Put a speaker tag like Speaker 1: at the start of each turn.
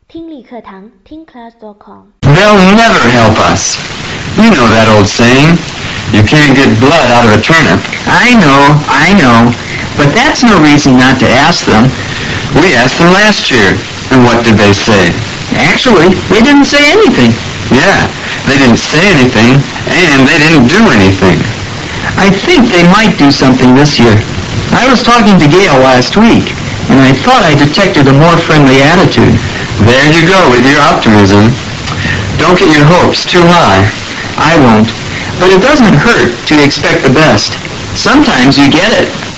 Speaker 1: 听力课堂听 class.com
Speaker 2: They'll never help us. You know that old saying, you can't get blood out of a turnip.
Speaker 3: I know. But that's no reason not to ask them.
Speaker 2: We asked them last year, and what did they say?
Speaker 3: Actually, they didn't say anything.
Speaker 2: Yeah, they didn't say anything, and they didn't do anything.
Speaker 3: I think they might do something this year. I was talking to Gail last week, and I thought I detected a more friendly attitude.
Speaker 2: There you go with your optimism. Don't get your hopes too high.
Speaker 3: I won't. But it doesn't hurt to expect the best. Sometimes you get it.